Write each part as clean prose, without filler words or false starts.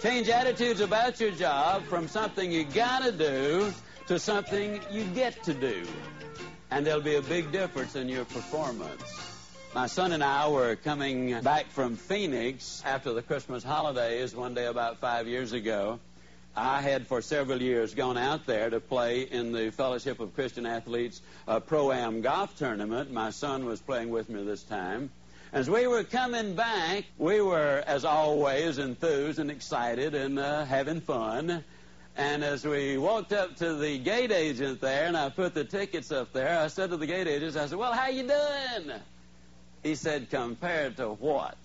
Change attitudes about your job from something you gotta do to something you get to do. And there'll be a big difference in your performance. My son and I were coming back from Phoenix after the Christmas holidays one day about 5 years ago. I had for several years gone out there to play in the Fellowship of Christian Athletes Pro-Am golf tournament. My son was playing with me this time. As we were coming back, we were, as always, enthused and excited and having fun. And as we walked up to the gate agent there and I put the tickets up there, I said to the gate agent, I said, "Well, how you doing?" He said, "Compared to what?"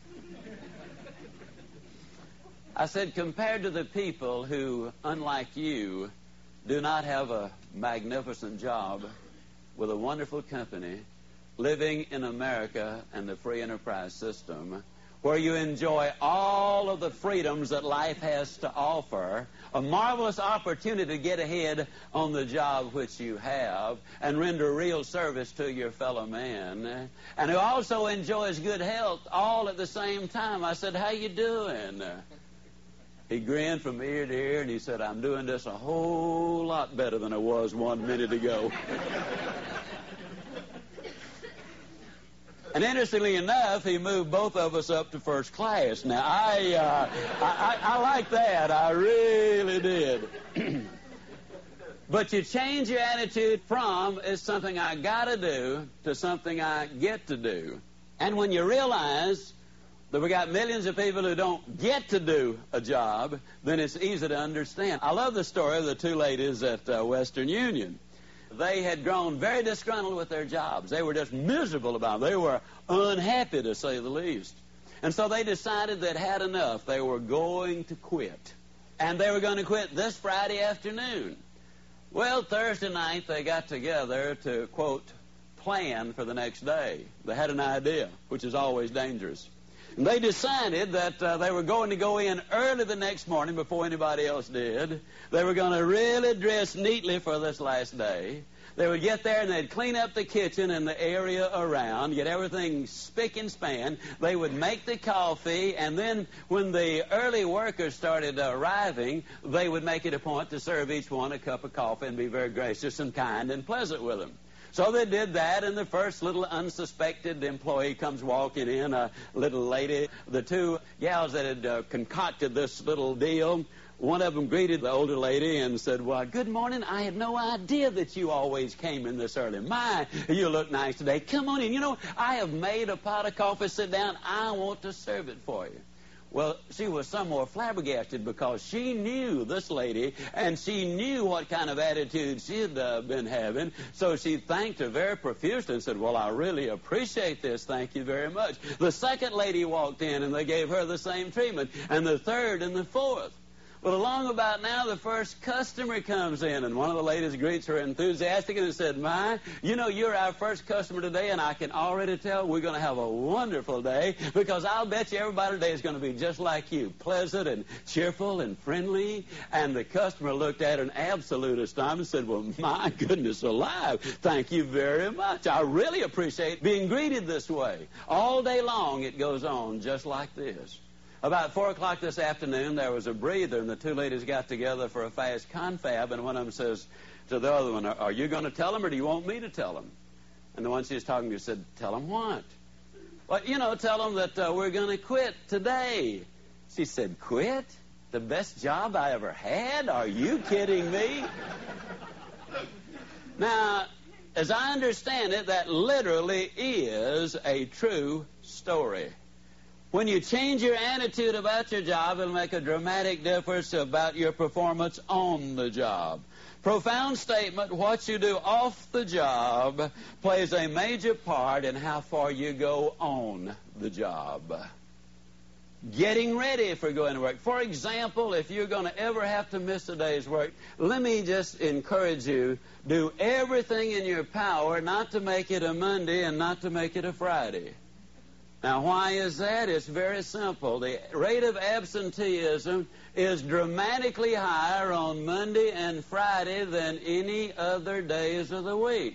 I said, "Compared to the people who, unlike you, do not have a magnificent job with a wonderful company, living in America and the free enterprise system, where you enjoy all of the freedoms that life has to offer, a marvelous opportunity to get ahead on the job which you have and render real service to your fellow man, and who also enjoys good health all at the same time." I said, "How you doing?" He grinned from ear to ear, and he said, "I'm doing this a whole lot better than I was 1 minute ago." And interestingly enough, he moved both of us up to first class. Now, I like that. I really did. But you change your attitude from "it's something I got to do" to something I get to do. And when you realize that we got millions of people who don't get to do a job, then it's easy to understand. I love the story of the two ladies at Western Union. They had grown very disgruntled with their jobs. They were just miserable about them. They were unhappy, to say the least. And so they decided they'd had enough. They were going to quit. And they were going to quit this Friday afternoon. Well, Thursday night they got together to, quote, plan for the next day. They had an idea, which is always dangerous. And they decided that they were going to go in early the next morning before anybody else did. They were going to really dress neatly for this last day. They would get there and they'd clean up the kitchen and the area around, get everything spick and span. They would make the coffee, and then when the early workers started arriving, they would make it a point to serve each one a cup of coffee and be very gracious and kind and pleasant with them. So they did that, and the first little unsuspected employee comes walking in, a little lady. The two gals that had concocted this little deal, one of them greeted the older lady and said, "Well, good morning. I had no idea that you always came in this early. My, you look nice today. Come on in. You know, I have made a pot of coffee. Sit down. I want to serve it for you." Well, she was somewhat flabbergasted because she knew this lady, and she knew what kind of attitude she had been having. So she thanked her very profusely and said, "Well, I really appreciate this. Thank you very much." The second lady walked in, and they gave her the same treatment, and the third and the fourth. Well, along about now, the first customer comes in, and one of the ladies greets her enthusiastically and said, "My, you know, you're our first customer today, and I can already tell we're going to have a wonderful day, because I'll bet you everybody today is going to be just like you, pleasant and cheerful and friendly." And the customer looked at her in absolute astonishment and said, "Well, my goodness alive, thank you very much. I really appreciate being greeted this way." All day long it goes on just like this. About 4 o'clock this afternoon, there was a breather, and the two ladies got together for a fast confab, and one of them says to the other one, "Are you going to tell them, or do you want me to tell them?" And the one she was talking to said, "Tell them what?" "Well, you know, tell them that we're going to quit today." She said, "Quit? The best job I ever had? Are you kidding me?" Now, as I understand it, that literally is a true story. When you change your attitude about your job, it'll make a dramatic difference about your performance on the job. Profound statement, what you do off the job plays a major part in how far you go on the job. Getting ready for going to work. For example, if you're going to ever have to miss a day's work, let me just encourage you, do everything in your power not to make it a Monday and not to make it a Friday. Now, why is that? It's very simple. The rate of absenteeism is dramatically higher on Monday and Friday than any other days of the week.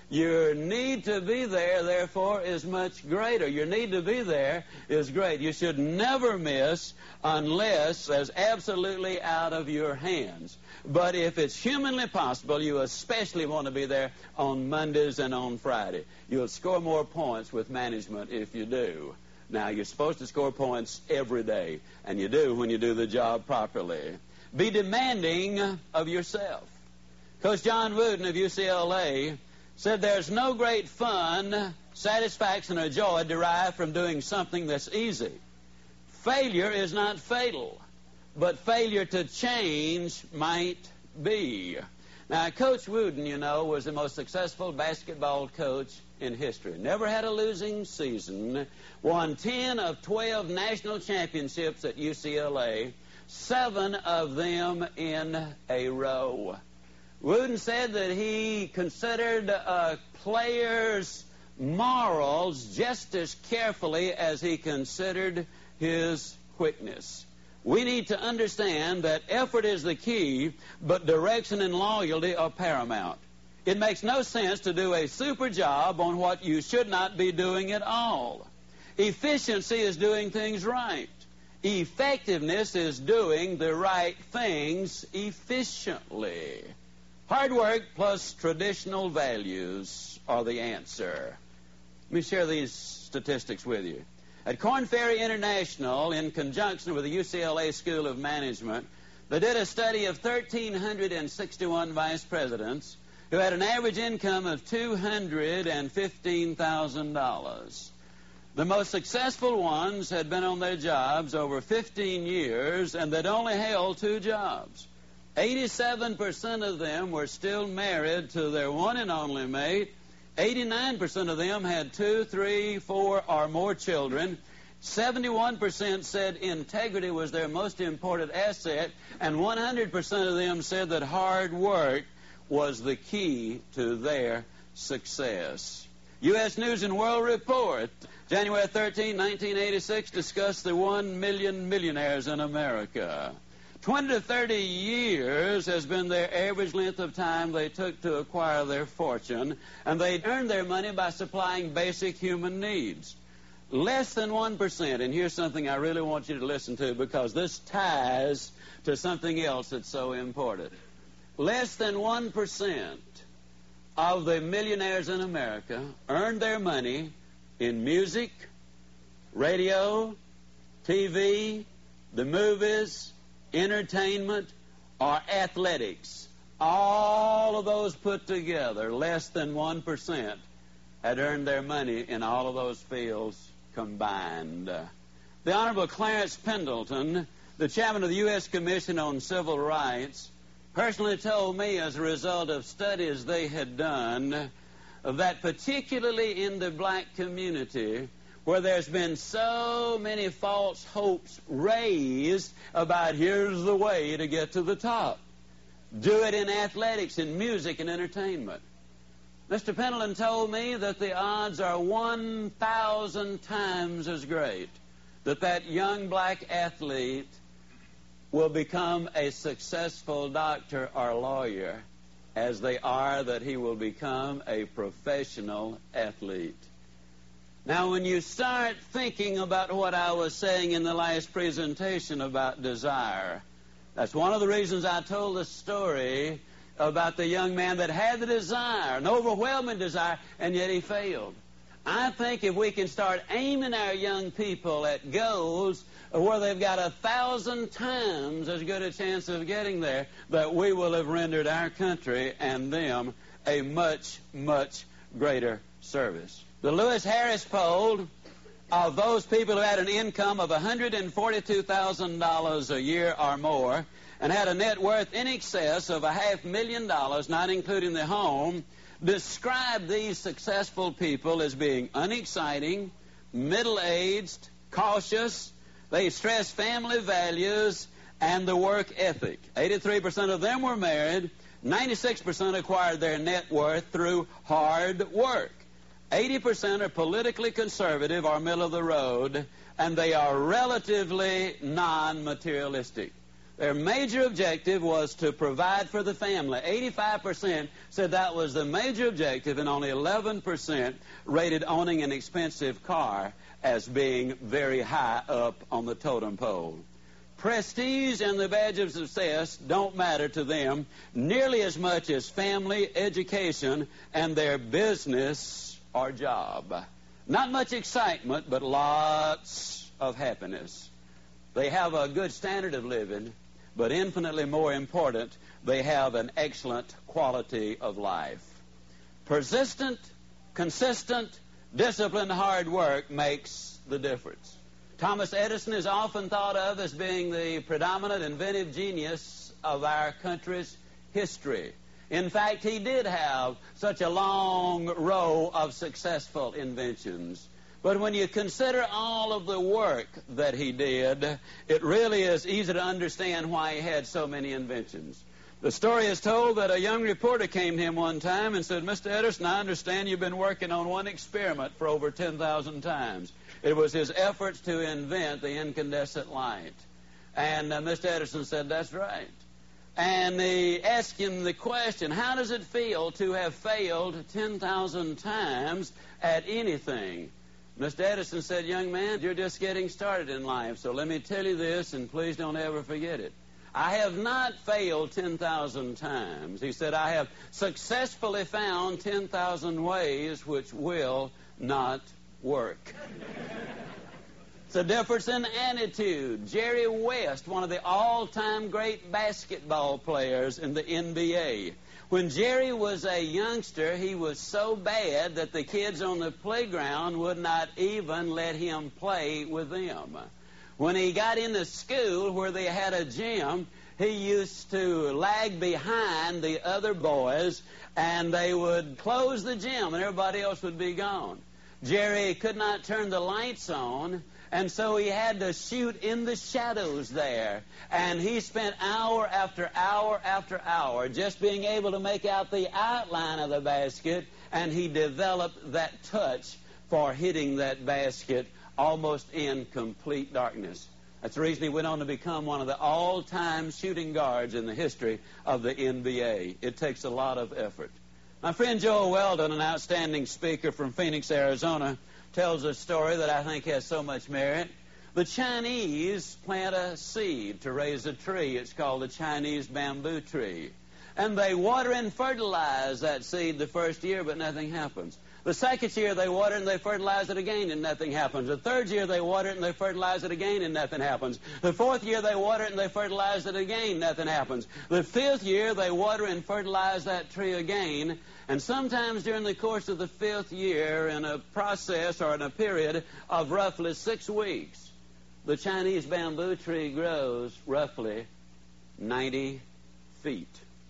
Your need to be there, therefore, is much greater. Your need to be there is great. You should never miss unless there's absolutely out of your hands. But if it's humanly possible, you especially want to be there on Mondays and on Friday. You'll score more points with management if you do. Now, you're supposed to score points every day, and you do when you do the job properly. Be demanding of yourself. Coach John Wooden of UCLA said there's no great fun, satisfaction, or joy derived from doing something that's easy. Failure is not fatal, but failure to change might be. Now, Coach Wooden, you know, was the most successful basketball coach in history. Never had a losing season. Won 10 of 12 national championships at UCLA, 7 of them in a row. Wooden said that he considered players' morals just as carefully as he considered his quickness. We need to understand that effort is the key, but direction and loyalty are paramount. It makes no sense to do a super job on what you should not be doing at all. Efficiency is doing things right. Effectiveness is doing the right things efficiently. Hard work plus traditional values are the answer. Let me share these statistics with you. At Korn Ferry International, in conjunction with the UCLA School of Management, they did a study of 1,361 vice presidents who had an average income of $215,000. The most successful ones had been on their jobs over 15 years, and they'd only held 2 jobs. 87% of them were still married to their one and only mate. 89% of them had 2, 3, 4, or more children. 71% said integrity was their most important asset, and 100% of them said that hard work was the key to their success. U.S. News and World Report, January 13, 1986, discussed the 1 million millionaires in America. 20 to 30 years has been their average length of time they took to acquire their fortune, and they earned their money by supplying basic human needs. Less than 1%, and here's something I really want you to listen to because this ties to something else that's so important. Less than 1% of the millionaires in America earned their money in music, radio, TV, the movies, entertainment, or athletics. All of those put together, less than 1% had earned their money in all of those fields combined. The Honorable Clarence Pendleton, the chairman of the U.S. Commission on Civil Rights, personally told me as a result of studies they had done that particularly in the black community, where there's been so many false hopes raised about here's the way to get to the top. Do it in athletics, in music, and entertainment. Mr. Pendleton told me that the odds are 1,000 times as great that young black athlete will become a successful doctor or lawyer as they are that he will become a professional athlete. Now, when you start thinking about what I was saying in the last presentation about desire, that's one of the reasons I told the story about the young man that had the desire, an overwhelming desire, and yet he failed. I think if we can start aiming our young people at goals where they've got 1,000 times as good a chance of getting there, that we will have rendered our country and them a much, much greater service. The Lewis Harris poll of those people who had an income of $142,000 a year or more and had a net worth in excess of $500,000, not including the home, described these successful people as being unexciting, middle-aged, cautious. They stressed family values and the work ethic. 83% of them were married. 96% acquired their net worth through hard work. 80% are politically conservative or middle of the road, and they are relatively non-materialistic. Their major objective was to provide for the family. 85% said that was the major objective, and only 11% rated owning an expensive car as being very high up on the totem pole. Prestige and the badge of success don't matter to them nearly as much as family, education, and their business or job. Not much excitement, but lots of happiness. They have a good standard of living, but infinitely more important, they have an excellent quality of life. Persistent, consistent, disciplined hard work makes the difference. Thomas Edison is often thought of as being the predominant inventive genius of our country's history. In fact, he did have such a long row of successful inventions. But when you consider all of the work that he did, it really is easy to understand why he had so many inventions. The story is told that a young reporter came to him one time and said, "Mr. Edison, I understand you've been working on one experiment for over 10,000 times. It was his efforts to invent the incandescent light." And Mr. Edison said, "That's right." And he asked him the question, how does it feel to have failed 10,000 times at anything? Mr. Edison said, "Young man, you're just getting started in life, so let me tell you this, and please don't ever forget it. I have not failed 10,000 times." He said, "I have successfully found 10,000 ways which will not work." It's a difference in attitude. Jerry West, one of the all-time great basketball players in the NBA. When Jerry was a youngster, he was so bad that the kids on the playground would not even let him play with them. When he got into school where they had a gym, he used to lag behind the other boys, and they would close the gym and everybody else would be gone. Jerry could not turn the lights on, and so he had to shoot in the shadows there. And he spent hour after hour after hour just being able to make out the outline of the basket, and he developed that touch for hitting that basket almost in complete darkness. That's the reason he went on to become one of the all-time shooting guards in the history of the NBA. It takes a lot of effort. My friend Joel Weldon, an outstanding speaker from Phoenix, Arizona, tells a story that I think has so much merit. The Chinese plant a seed to raise a tree. It's called the Chinese bamboo tree. And they water and fertilize that seed the first year, but nothing happens. The second year they water it and they fertilize it again and nothing happens. The third year they water it and they fertilize it again and nothing happens. The fourth year they water it and they fertilize it again, nothing happens. The fifth year they water and fertilize that tree again. And sometimes during the course of the fifth year, in a process or in a period of roughly 6 weeks, the Chinese bamboo tree grows roughly 90 feet.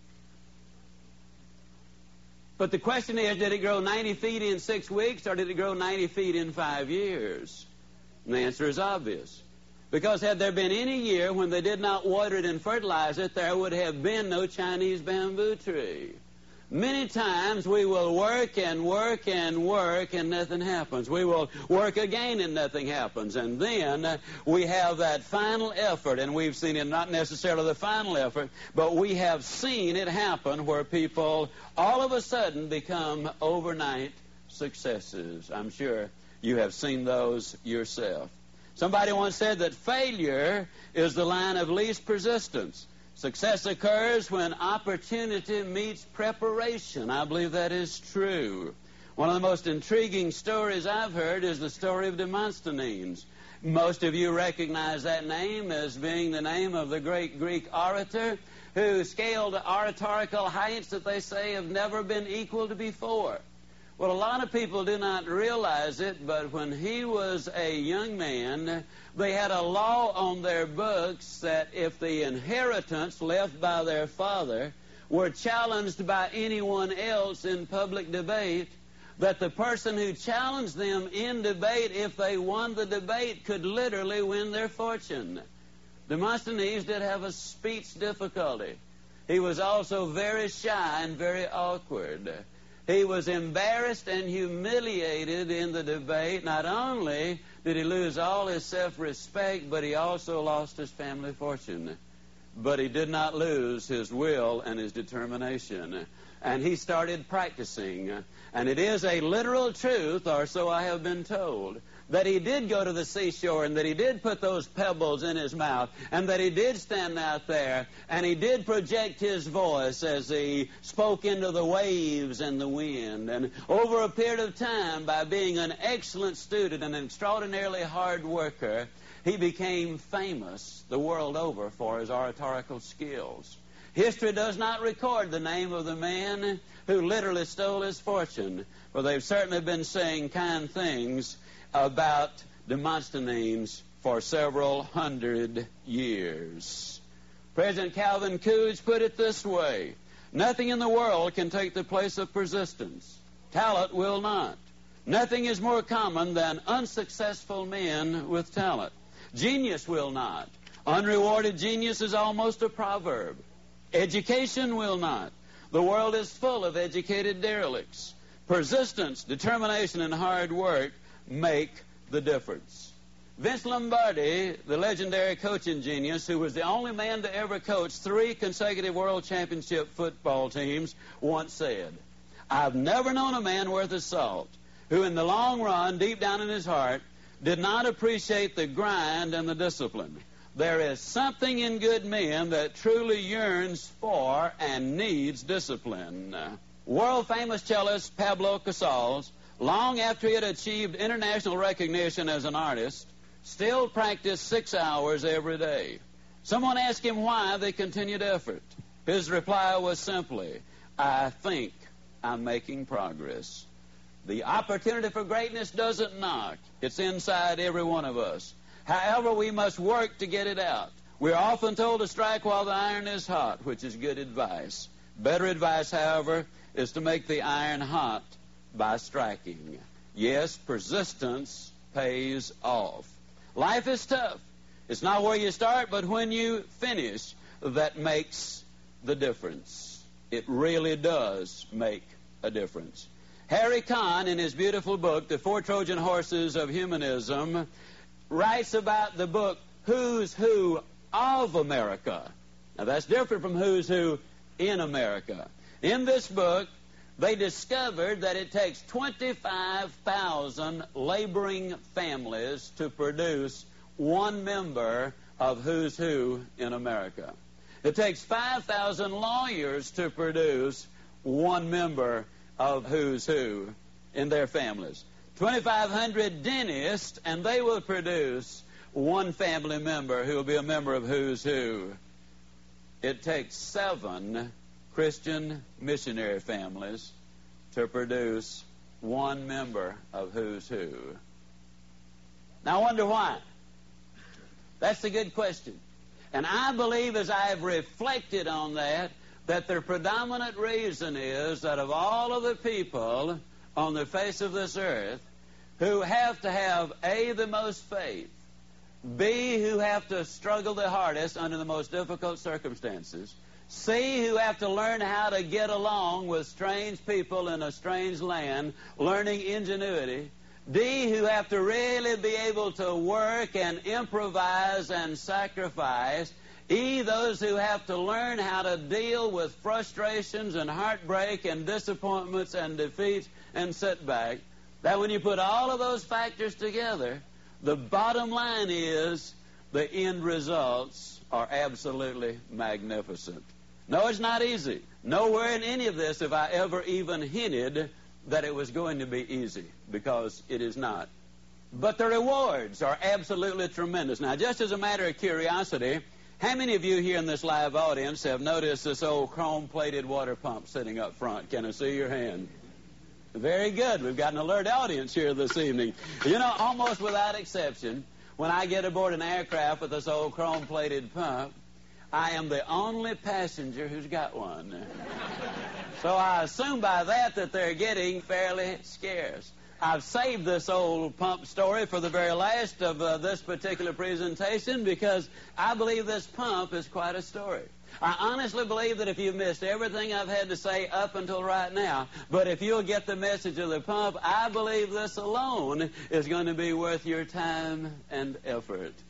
But the question is, did it grow 90 feet in 6 weeks, or did it grow 90 feet in 5 years? And the answer is obvious. Because had there been any year when they did not water it and fertilize it, there would have been no Chinese bamboo tree. Many times we will work and work and work and nothing happens. We will work again and nothing happens. And then we have that final effort, and we've seen it, not necessarily the final effort, but we have seen it happen where people all of a sudden become overnight successes. I'm sure you have seen those yourself. Somebody once said that failure is the line of least resistance. Success occurs when opportunity meets preparation. I believe that is true. One of the most intriguing stories I've heard is the story of Demosthenes. Most of you recognize that name as being the name of the great Greek orator who scaled oratorical heights that they say have never been equaled before. Well, a lot of people do not realize it, but when he was a young man, they had a law on their books that if the inheritance left by their father were challenged by anyone else in public debate, that the person who challenged them in debate, if they won the debate, could literally win their fortune. Demosthenes did have a speech difficulty. He was also very shy and very awkward. He was embarrassed and humiliated in the debate. Not only did he lose all his self-respect, but he also lost his family fortune. but he did not lose his will and his determination. And he started practicing. And it is a literal truth, or so I have been told, that he did go to the seashore and that he did put those pebbles in his mouth and that he did stand out there and he did project his voice as he spoke into the waves and the wind. And over a period of time, by being an excellent student and an extraordinarily hard worker, he became famous the world over for his oratorical skills. History does not record the name of the man who literally stole his fortune, for they've certainly been saying kind things about Demosthenes for several hundred years. President Calvin Coolidge put it this way: nothing in the world can take the place of persistence. Talent will not. Nothing is more common than unsuccessful men with talent. Genius will not. Unrewarded genius is almost a proverb. Education will not. The world is full of educated derelicts. Persistence, determination, and hard work make the difference. Vince Lombardi, the legendary coaching genius, who was the only man to ever coach 3 consecutive world championship football teams, once said, "I've never known a man worth his salt who in the long run, deep down in his heart, did not appreciate the grind and the discipline. There is something in good men that truly yearns for and needs discipline." World-famous cellist Pablo Casals, long after he had achieved international recognition as an artist, still practiced 6 hours every day. Someone asked him why the continued effort. His reply was simply, "I think I'm making progress." The opportunity for greatness doesn't knock. It's inside every one of us. However, we must work to get it out. We're often told to strike while the iron is hot, which is good advice. Better advice, however, is to make the iron hot by striking. Yes, persistence pays off. Life is tough. It's not where you start, but when you finish that makes the difference. It really does make a difference. Harry Kahn, in his beautiful book, The 4 Trojan Horses of Humanism, writes about the book Who's Who of America. Now, that's different from Who's Who in America. In this book, they discovered that it takes 25,000 laboring families to produce one member of Who's Who in America. It takes 5,000 lawyers to produce one member of Who's Who in their families. 2,500 dentists, and they will produce one family member who will be a member of Who's Who. It takes 7 Christian missionary families to produce one member of Who's Who. Now, I wonder why. That's a good question. And I believe, as I have reflected on that the predominant reason is that of all of the people on the face of this earth who have to have, A, the most faith, B, who have to struggle the hardest under the most difficult circumstances, C, who have to learn how to get along with strange people in a strange land, learning ingenuity, D, who have to really be able to work and improvise and sacrifice, E, those who have to learn how to deal with frustrations and heartbreak and disappointments and defeats and setback, that when you put all of those factors together, the bottom line is the end results are absolutely magnificent. No, it's not easy. Nowhere in any of this have I ever even hinted that it was going to be easy, because it is not. But the rewards are absolutely tremendous. Now, just as a matter of curiosity, how many of you here in this live audience have noticed this old chrome-plated water pump sitting up front? Can I see your hand? Very good. We've got an alert audience here this evening. You know, almost without exception, when I get aboard an aircraft with this old chrome-plated pump, I am the only passenger who's got one. So I assume by that they're getting fairly scarce. I've saved this old pump story for the very last of this particular presentation because I believe this pump is quite a story. I honestly believe that if you've missed everything I've had to say up until right now, but if you'll get the message of the pump, I believe this alone is going to be worth your time and effort.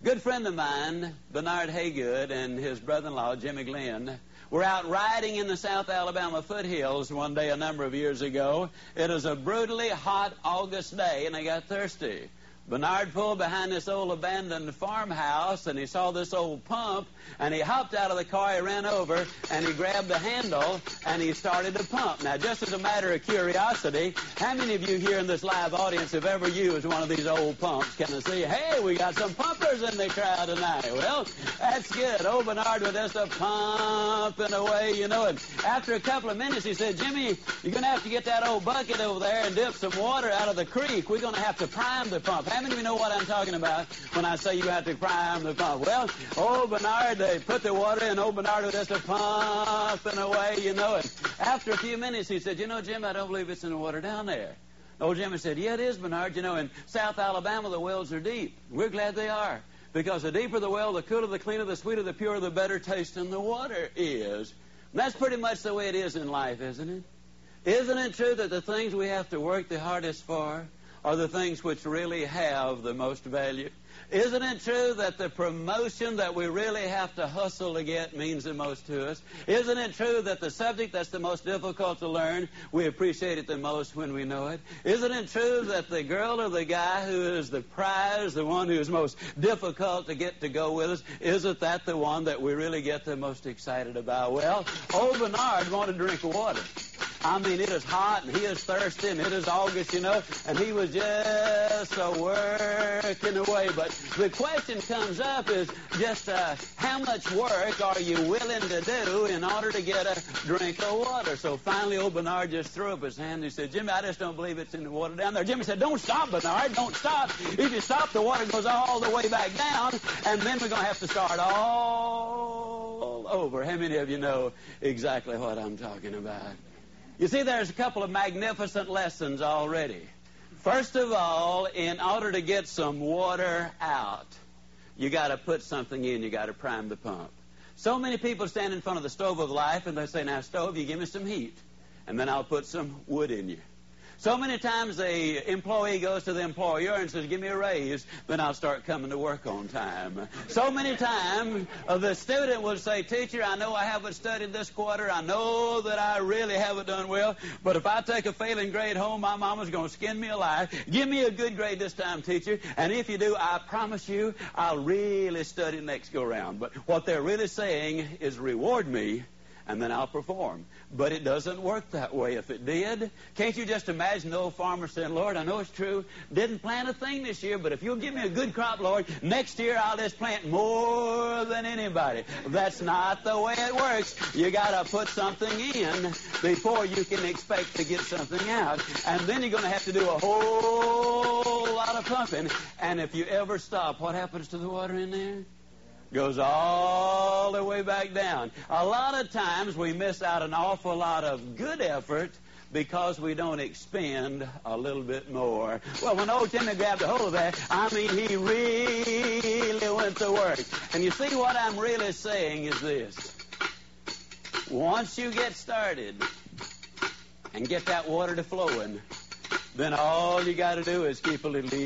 Good friend of mine, Bernard Haygood, and his brother-in-law, Jimmy Glenn, were out riding in the South Alabama foothills one day a number of years ago. It was a brutally hot August day, and they got thirsty. Bernard pulled behind this old abandoned farmhouse, and he saw this old pump, and he hopped out of the car, he ran over, and he grabbed the handle, and he started to pump. Now, just as a matter of curiosity, how many of you here in this live audience have ever used one of these old pumps? Can I see? Hey, we got some pumpers in the crowd tonight. Well, that's good. Old Bernard was just a pumping away, you know. And after a couple of minutes, he said, Jimmy, you're going to have to get that old bucket over there and dip some water out of the creek. We're going to have to prime the pump. How many of you know what I'm talking about when I say you have to prime the pump? Well, old Bernard, they put the water in. Old Bernard was just a pumping away, you know. And after a few minutes, he said, you know, Jim, I don't believe it's in the water down there. Old Jimmy said, yeah, it is, Bernard. You know, in South Alabama, the wells are deep. We're glad they are. Because the deeper the well, the cooler, the cleaner, the sweeter, the purer, the better tasting the water is. And that's pretty much the way it is in life, isn't it? Isn't it true that the things we have to work the hardest for are the things which really have the most value? Isn't it true that the promotion that we really have to hustle to get means the most to us? Isn't it true that the subject that's the most difficult to learn, we appreciate it the most when we know it? Isn't it true that the girl or the guy who is the prize, the one who is most difficult to get to go with us, isn't that the one that we really get the most excited about? Well, old Bernard wanted to drink water. I mean, it is hot, and he is thirsty, and it is August, you know, and he was just working away. But the question comes up is just how much work are you willing to do in order to get a drink of water? So finally, old Bernard just threw up his hand. He said, Jimmy, I just don't believe it's in the water down there. Jimmy said, don't stop, Bernard, don't stop. If you stop, the water goes all the way back down, and then we're going to have to start all over. How many of you know exactly what I'm talking about? You see, there's a couple of magnificent lessons already. First of all, in order to get some water out, you got to put something in. You got to prime the pump. So many people stand in front of the stove of life, and they say, now, stove, you give me some heat, and then I'll put some wood in you. So many times the employee goes to the employer and says, give me a raise, then I'll start coming to work on time. So many times the student will say, teacher, I know I haven't studied this quarter. I know that I really haven't done well, but if I take a failing grade home, my mama's going to skin me alive. Give me a good grade this time, teacher, and if you do, I promise you I'll really study next go-round. But what they're really saying is reward me, and then I'll perform. But it doesn't work that way. If it did, can't you just imagine the old farmer saying, Lord, I know it's true, didn't plant a thing this year, but if you'll give me a good crop, Lord, next year I'll just plant more than anybody. That's not the way it works. You got to put something in before you can expect to get something out. And then you're going to have to do a whole lot of pumping. And if you ever stop, what happens to the water in there? Goes all the way back down. A lot of times we miss out an awful lot of good effort because we don't expend a little bit more. Well, when old Timmy grabbed a hold of that, I mean, he really went to work. And you see, what I'm really saying is this. Once you get started and get that water to flowing, then all you got to do is keep a little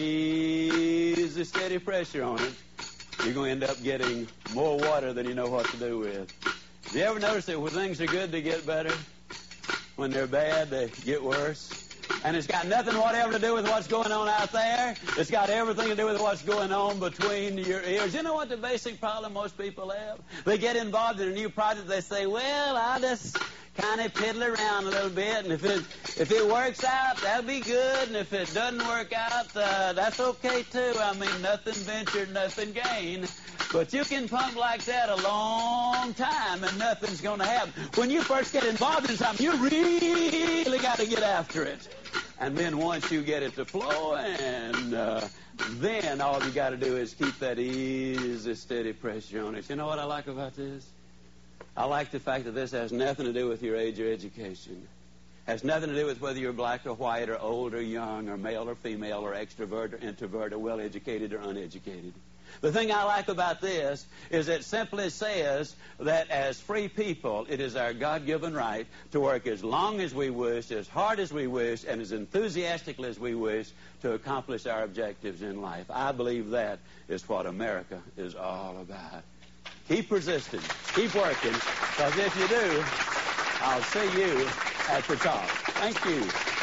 easy, steady pressure on it. You're going to end up getting more water than you know what to do with. Have you ever noticed that when things are good, they get better? When they're bad, they get worse? And it's got nothing whatever to do with what's going on out there. It's got everything to do with what's going on between your ears. You know what the basic problem most people have? They get involved in a new project. They say, well, I'll just kind of piddle around a little bit, and if it works out, that'll be good, and if it doesn't work out, that's okay too. I mean, nothing ventured, nothing gained. But you can pump like that a long time, and nothing's going to happen. When you first get involved in something, you really got to get after it. And then once you get it to flow, and then all you got to do is keep that easy, steady pressure on it. You know what I like about this? I like the fact that this has nothing to do with your age or education. Has nothing to do with whether you're black or white or old or young or male or female or extrovert or introvert or well-educated or uneducated. The thing I like about this is it simply says that as free people, it is our God-given right to work as long as we wish, as hard as we wish, and as enthusiastically as we wish to accomplish our objectives in life. I believe that is what America is all about. Keep resisting. Keep working, because if you do, I'll see you at the top. Thank you.